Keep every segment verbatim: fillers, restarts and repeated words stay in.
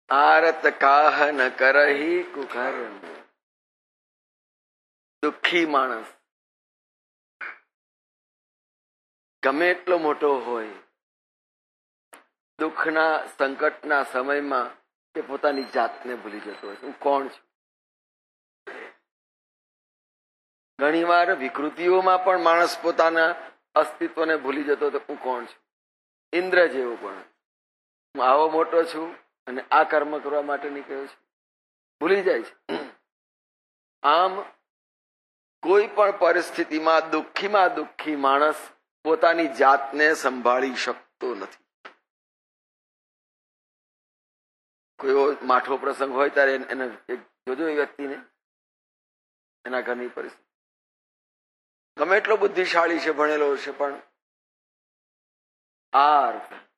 आरत काह न करही कुकर्म। દુઃખી માણસ ગમે એટલો મોટો હોય, દુઃખના સંકટના સમયમાં તે પોતાની જાતને ભૂલી જતો હોય, હું કોણ છું. ઘણી વાર વિકૃતિઓમાં પણ માણસ પોતાના અસ્તિત્વને ભૂલી જતો હતો, હું કોણ છું. ઇન્દ્ર જેવો પણ, હું આવો મોટો છું અને આ કર્મ કરવા માટે નીકળ્યો છું, ભૂલી જાય છે. આમ કોઈ પણ પરિસ્થિતિમાં દુઃખીમાં દુઃખી માણસ પોતાની જાતને સંભાળી શકતો નથી. કોઈ માઠો પ્રસંગ હોય ત્યારે એને જોજો એ વ્યક્તિને, એના ઘરની પરિસ્થિતિ ગમે એટલો બુદ્ધિશાળી છે, ભણેલો છે, પણ આ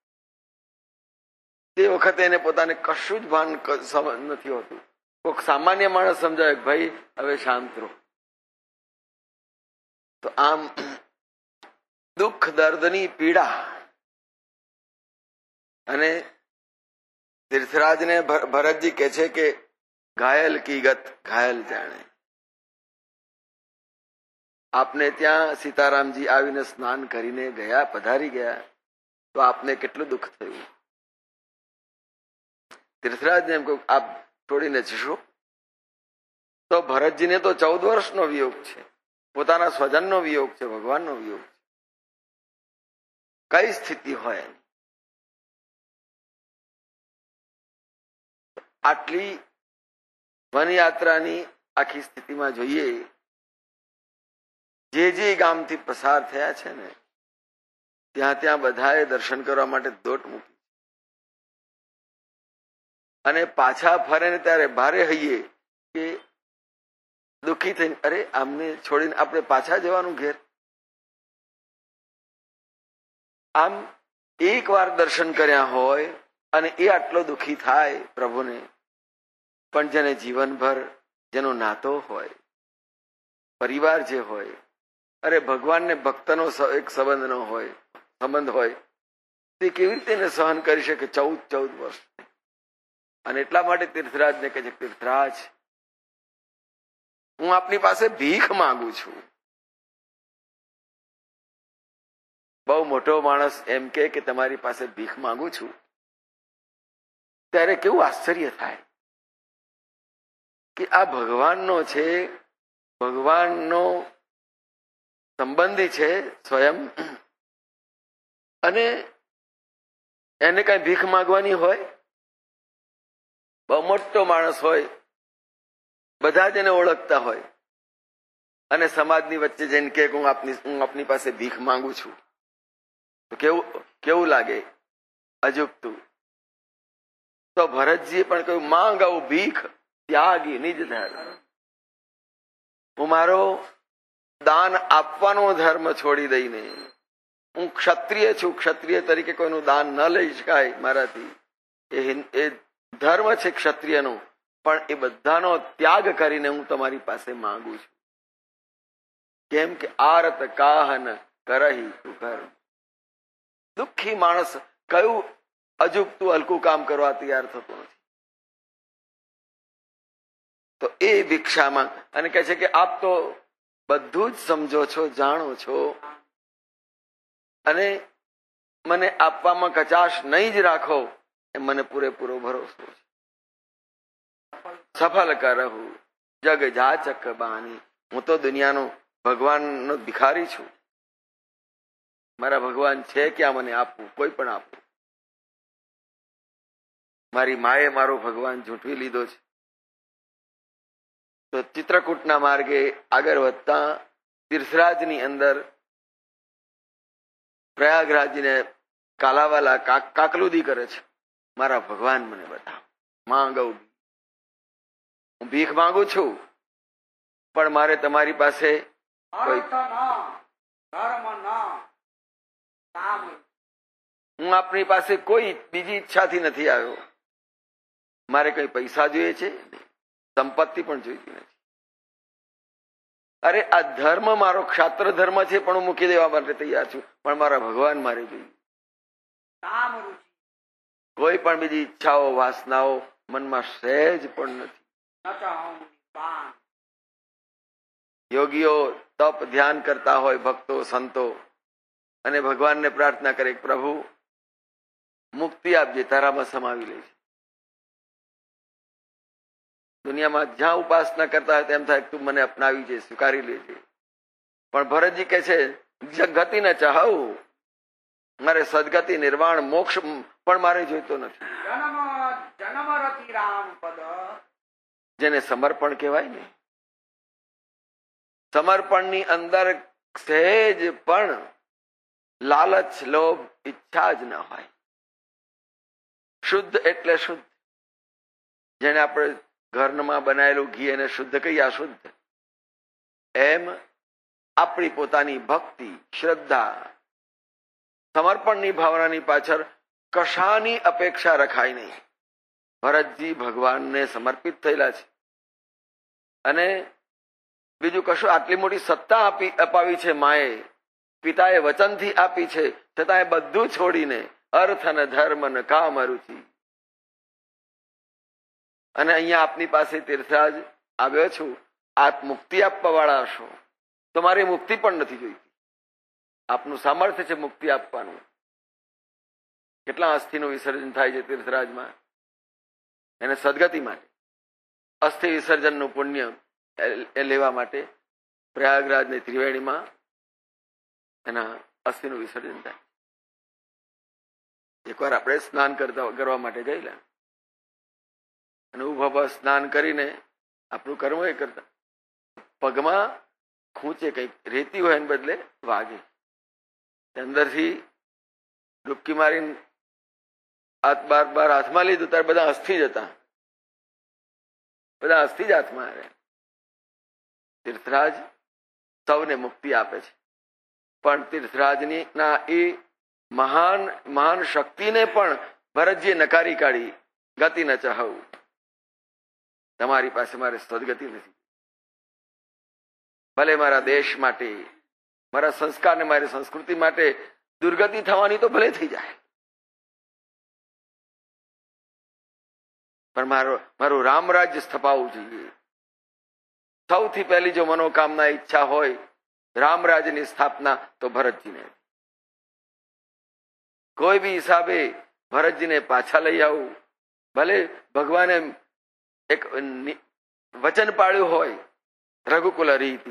તે વખતે એને પોતાને કશું જ ભાન નથી હોતું. કોઈક સામાન્ય માણસ સમજાય ભાઈ હવે શાંત રહો. તો આમ દુઃખ દર્દની પીડા અને તીર્થરાજને ભરતજી કહે છે કે ઘાયલ કી ગત ઘાયલ જાણે. આપને ત્યાં સીતારામજી આવીને સ્નાન કરીને ગયા, પધારી ગયા, તો આપને કેટલું દુઃખ થયું. તીર્થરાજને એમ કહ્યું આપ છોડીને જશો. તો ભરતજીને તો ચૌદ વર્ષનો વિયોગ છે, પોતાના સ્વજનનો વિયોગ છે, ભગવાનનો વિયોગ છે. કઈ સ્થિતિ હોય એની. આટલી વનયાત્રાની આખી સ્થિતિમાં જોઈએ, જે જે ગામથી પસાર થયા છે ને ત્યાં ત્યાં બધાએ દર્શન કરવા માટે દોટ મૂકી અને પાછા ફરે ને ત્યારે ભારે હૈયે કે દુઃખી થઈને અરે આમને છોડીને આપણે પાછા જવાનું ઘેર. આમ એક વાર દર્શન કર્યા હોય અને એ આટલો દુઃખી થાય પ્રભુને, પણ જેને જીવનભર જેનો નાતો હોય, પરિવાર જે હોય, અરે ભગવાનને ભક્તનો એક સંબંધ ન હોય, સંબંધ હોય, તે કેવી રીતે એને સહન કરી શકે ચૌદ ચૌદ વર્ષ. અને એટલા માટે તીર્થરાજને કહે છે તીર્થરાજ હું આપની પાસે ભીખ માંગુ છું. બહુ મોટો માણસ એમ કે તમારી પાસે ભીખ માંગુ છું ત્યારે કેવું આશ્ચર્ય થાય કે આ ભગવાનનો છે, ભગવાનનો સંબંધી છે સ્વયં, અને એને કઈ ભીખ માંગવાની હોય. બહુ મોટો માણસ હોય, બધા જ એને ઓળખતા હોય, અને સમાજની વચ્ચે જઈને કે હું આપની હું આપની પાસે ભીખ માંગુ છું, તો કેવું કેવું લાગે, અજુકતું. તો ભરતજીએ પણ કહ્યું માંગ આવું ભીખ ત્યાગી નિજ ધર્મ. હું મારો દાન આપવાનો ધર્મ છોડી દઈને, હું ક્ષત્રિય છું, ક્ષત્રિય તરીકે કોઈનું દાન ન લઈ શકાય મારાથી, એ ધર્મ છે ક્ષત્રિયનો, પણ એ બધાનો ત્યાગ કરીને હું તમારી પાસે માંગુ છું. કેમ કે આરત કાહન કરહી કુકર્મ. દુઃખી માણસ કયું અજુકતું હલકું કામ કરવા તૈયાર થતો નથી. તો એ ભિક્ષામાં અને કહે છે કે આપ તો બધું જ સમજો છો, જાણો છો, અને મને આપવામાં કચાશ નહીં જ રાખો એ મને પૂરેપૂરો ભરોસો છે. સફળ કરહું જગ જાચક બાની. હું તો દુનિયાનો ભગવાનનો ભિખારી છું. મારા ભગવાન છે ક્યાં મને આપવું, કોઈ પણ આપવું. મારી માએ મારો ભગવાન ઝૂંટવી લીધો છે. તો ચિત્રકૂટના માર્ગે આગળ વધતા તીર્થરાજની અંદર પ્રયાગરાજને કાલાવાલા કાકલુદી કરે છે. મારા ભગવાન મને બતાવો, માંગવ. હું ભીખ માંગુ છું, પણ મારે તમારી પાસે કોઈ, હું આપની પાસે કોઈ બીજી ઈચ્છાથી નથી આવ્યો. મારે કઈ પૈસા જોઈએ છે, સંપત્તિ પણ જોઈતી નથી. અરે આ ધર્મ મારો ક્ષાત્ર ધર્મ છે, પણ હું મૂકી દેવા માટે તૈયાર છું, પણ મારા ભગવાન મારે જોઈએ. કોઈ પણ બીજી ઈચ્છાઓ વાસનાઓ મનમાં સહેજ પણ નથી. યોગીઓ તપ ધ્યાન કરતા હોય, ભક્તો સંતો, અને ભગવાનને પ્રાર્થના કરે, પ્રભુ મુક્તિ આપજે, તારામાં સમાવી લેજે. દુનિયામાં જ્યાં ઉપાસના કરતા હોય તેમ થાય તું મને અપનાવી છે, સ્વીકારી લેજે. પણ ભરતજી કહે છે ગતિ ન ચાહવું, મારે સદગતિ નિર્વાણ મોક્ષ પણ મારે જોઈતો નથી. જેને સમર્પણ કહેવાય ને, સમર્પણની અંદર સહેજ પણ લાલચ, લોભ, ઈચ્છા જ ન હોય. શુદ્ધ એટલે શુદ્ધ. જેને આપણે ઘરમાં બનાવેલું ઘી એને શુદ્ધ કહીએ, અશુદ્ધ. એમ આપણી પોતાની ભક્તિ, શ્રદ્ધા, સમર્પણની ભાવનાની પાછળ કશાની અપેક્ષા રખાય નહીં. ભરતજી ભગવાનને સમર્પિત થયેલા છે. અને બીજું કશું, આટલી મોટી સત્તા આપી અપાવી છે માએ, પિતાએ વચનથી આપી છે, છતાં એ બધું છોડીને અર્થ અને ધર્મ ને કામ રુચિ, અને અહીંયા આપની પાસે તીર્થરાજ આવ્યો છું, આપ મુક્તિ આપવા વાળા હશો, તો મારી મુક્તિ પણ નથી જોઈતી. આપનું સામર્થ્ય છે મુક્તિ આપવાનું. કેટલા અસ્થિનું વિસર્જન થાય છે તીર્થરાજમાં, એને સદગતિ માટે. અસ્થિ વિસર્જનનું પુણ્ય એ લેવા માટે પ્રયાગરાજની ત્રિવેણીમાં એના અસ્થિનું વિસર્જન થાય. એકવાર આપણે સ્નાન કરતા કરવા માટે ગયેલા, અને ઉભા સ્નાન કરીને આપણું કર્મ એ કરતા, પગમાં ખૂંચે કઈક રેતી હોય એને બદલે વાગે, અંદરથી ડૂબકી મારીને હાથ બાર બાર હાથમાં લીધું, ત્યારે બધા અસ્થિ જ હતા, બધા અસ્થિ જ હાથમાં આવ્યા. તીર્થરાજ સૌને મુક્તિ આપે છે, પણ તીર્થરાજની ના એ મહાન મહાન શક્તિને પણ ભરતજીએ નકારી કાઢી. ગતિ ન ચાહવું, તમારી પાસે મારે સદગતિ નથી. ભલે મારા દેશ માટે, મારા સંસ્કાર ને મારી સંસ્કૃતિ માટે દુર્ગતિ થવાની તો ભલે થઈ જાય, પણ મારો મારું રામ રાજ્ય સ્થપાવવું જોઈએ. સૌથી પહેલી જો મનોકામના ઈચ્છા હોય રામ રાજ્યની સ્થાપના, તો ભરતજીને કોઈ બી હિસાબે ભરતજીને પાછા લઈ આવું. ભલે ભગવાને એક વચન પાળ્યું હોય, રઘુકુલ રીતિ,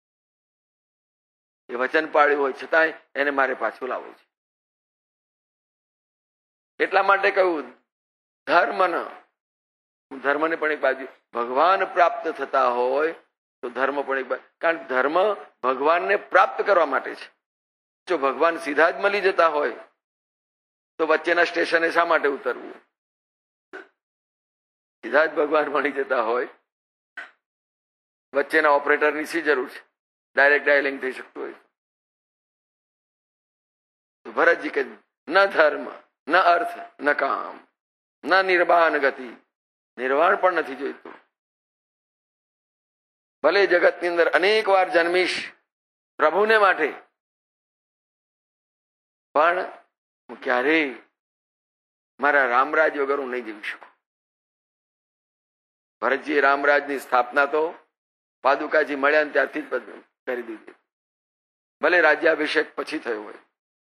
એ વચન પાળ્યું હોય, છતાંય એને મારે પાછું લાવવું છે. એટલા માટે કહ્યું ધર્મ ન ધર્મને પણ એક બાજુ, ભગવાન પ્રાપ્ત થતા હોય તો ધર્મ પણ એક બાજુ, કારણ કે ધર્મ ભગવાનને પ્રાપ્ત કરવા માટે છે. જો ભગવાન સીધા જ મળી જતા હોય તો વચ્ચેના સ્ટેશને શા માટે ઉતરવું? સીધા જ ભગવાન મળી જતા હોય, વચ્ચેના ઓપરેટરની શી જરૂર છે? ડાયરેક્ટ ડાયલિંગ થઈ શકતું હોય. તો ભરતજી કે ન ધર્મ, ન અર્થ, ન કામ, ન નિર્વાણ ગતિ, નિર્વાણ પણ નથી જોઈતું. ભલે જગતની અંદર અનેક વાર જન્મીશ પ્રભુને માટે, પણ હું ક્યારેય મારા રામરાજ વગર હું નહીં જીવી શકું. ભરતજીએ રામરાજની સ્થાપના તો પાદુકાજી મળ્યા ને ત્યારથી જ કરી દીધી, ભલે રાજ્યાભિષેક પછી થયો હોય.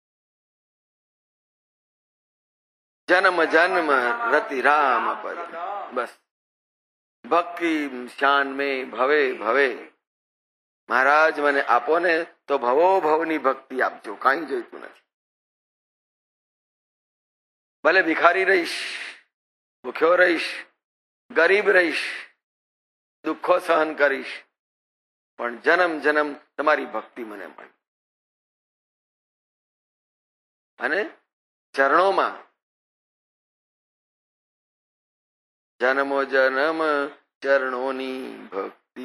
જન્મ જન્મ રતિ રામ પદ, બસ ભક્તિ શાન में ભવે ભવે, મહારાજ મને આપો ને તો ભવો ભવની ભક્તિ આપજો, કાંઈ જોઈતું નથી. ભલે ભિખારી રહીશ, ભૂખ્યો રહીશ, ગરીબ રહીશ, દુઃખો સહન કરીશ, પણ જન્મ જન્મ તમારી ભક્તિ મને મળી. અને ચરણોમાં જન્મો જન્મ ચરણોની ભક્તિ,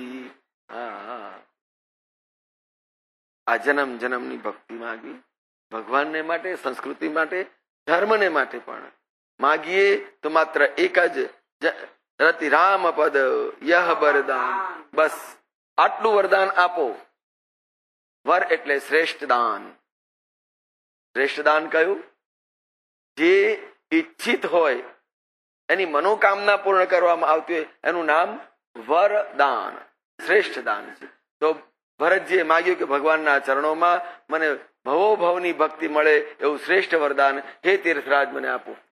આ જન્મ જન્મની ભક્તિ માગી. ભગવાનને માટે, સંસ્કૃતિ માટે, ધર્મને માટે પણ માગીએ તો માત્ર એક જ રતિ રામ પદ યહ વરદાન, બસ આટલું વરદાન આપો. વર એટલે શ્રેષ્ઠ દાન. શ્રેષ્ઠ દાન કયું? જે ઈચ્છિત હોય એની મનોકામના પૂર્ણ કરવામાં આવતી હોય એનું નામ વરદાન, શ્રેષ્ઠ દાન છે. તો ભરતજીએ માગ્યું કે ભગવાનના ચરણોમાં મને ભવો ભવની ભક્તિ મળે એવું શ્રેષ્ઠ વરદાન હે તીર્થરાજ મને આપો.